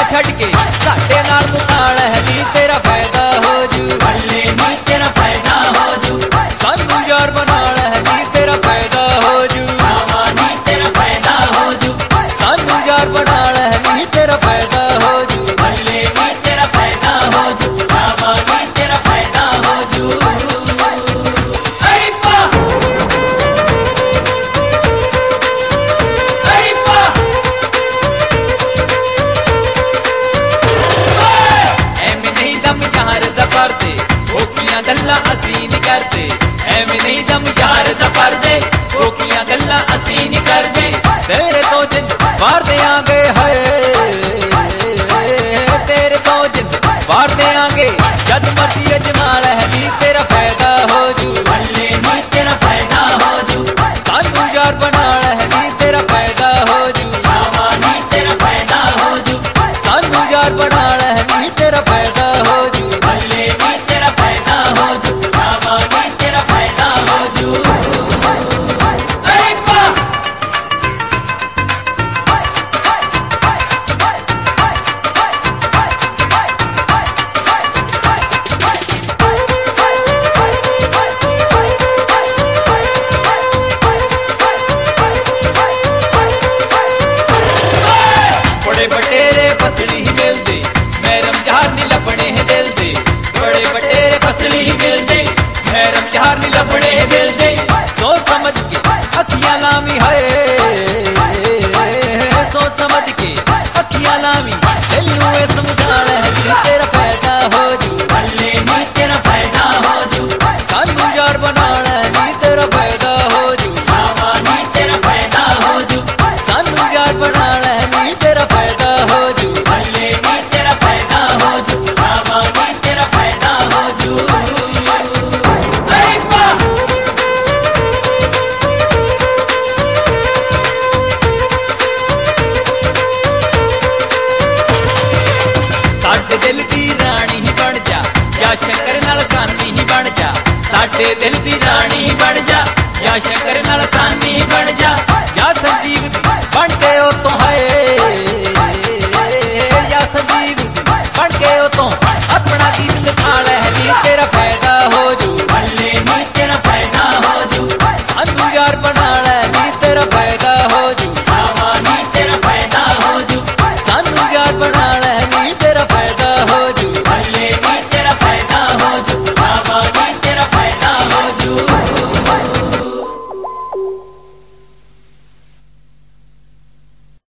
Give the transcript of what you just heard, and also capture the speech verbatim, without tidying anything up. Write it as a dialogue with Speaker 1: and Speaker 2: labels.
Speaker 1: छड़ के साडे नाल मुकाल है नी तेरा फायदा हो जू
Speaker 2: बल्ले नी तेरा फायदा हो जू
Speaker 1: सानू यार बनाल है नी तेरा फायदा हो जू
Speaker 2: बाबा नी तेरा फायदा हो जू
Speaker 1: सानू यार बनाल है नी तेरा फायदा हो जू
Speaker 2: बल्ले नी तेरा फायदा हो जू बाबा नी तेरा फायदा हो जू अरे पा अरे पा
Speaker 1: ਐਵੇਂ ਨਹੀਂ ਦਮ ਯਾਰ ਦਾ ਪਰਦੇ ਕੋਕੀਆਂ ਗੱਲਾਂ ਅਸੀਂ ਨਹੀਂ ਕਰਦੇ ਐਵੇਂ ਨਹੀਂ ਦਮ ਯਾਰ ਦਾ ਪਰਦੇ ਕੋਕੀਆਂ ਗੱਲਾਂ ਅਸੀਂ ਨਹੀਂ ਕਰਦੇ ਤੇਰੇ ਤੋਂ ਜਿੰਦ ਵਾਰ ਦੇਾਂਗੇ ਹਾਏ ਤੇਰੇ ਤੋਂ ਜਿੰਦ ਵਾਰ ਦੇਾਂਗੇ ਜਦ ਮਰਜ਼ੀ ਅਜਮਾਲ ਹੈ ਨੀ ਤੇਰਾ ਫਾਇਦਾ ਹੋ ਜੂ
Speaker 2: बल्ले नी तेरा फायदा हो जू
Speaker 1: ਸਾਨੂੰ ਯਾਰ ਬਣਾਲ ਹੈ ਨੀ ਤੇਰਾ ਫਾਇਦਾ ਹੋ ਜੂ
Speaker 2: बाबा नी तेरा फायदा हो जू
Speaker 1: ਸਾਨੂੰ ਯਾਰ ਬਣਾਲ ਹੈ ਨੀ ਤੇਰਾ ਫਾਇਦਾ ਹੋ ਜੂ
Speaker 2: बल्ले नी तेरा फायदा हो जू बाबा नी तेरा फायदा हो जू अरे पा
Speaker 1: बड़े बटेरे पसली ही मिलते मैं रमजान नी लपने है दिल दे बड़े बटेरे पसली ही मिलते मैं रमजान नी लपने है दिल दे सोच समझ के अखियां लामी है सोच समझ के अखियां लामी दिल नू ए समझाल है कि तेरा फायदा हो जू
Speaker 2: बल्ले नी तेरा फायदा हो जू
Speaker 1: सानू यार बनाल है नी तेरा फायदा हो जू
Speaker 2: बाबा नी तेरा फायदा हो जू
Speaker 1: सानू यार बनाल है नी तेरा फायदा हो जू
Speaker 2: बल्ले नी तेरा फायदा हो जू बाबा नी तेरा फायदा हो जू अरे पा
Speaker 1: ਸਾਡੇ ਦਿਲ ਦੀ ਰਾਣੀ ਹੀ ਬਣ ਜਾ ਜਾਂ ਸ਼ੰਕਰ ਨਾਲ ਸਾਨੀ ਹੀ ਬਣ ਜਾ ਸਾਡੇ ਦਿਲ ਦੀ ਰਾਣੀ ਹੀ ਬਣ ਜਾ ਜਾਂ ਸ਼ੰਕਰ ਨਾਲ ਸਾਨੀ ਹੀ ਬਣ ਜਾ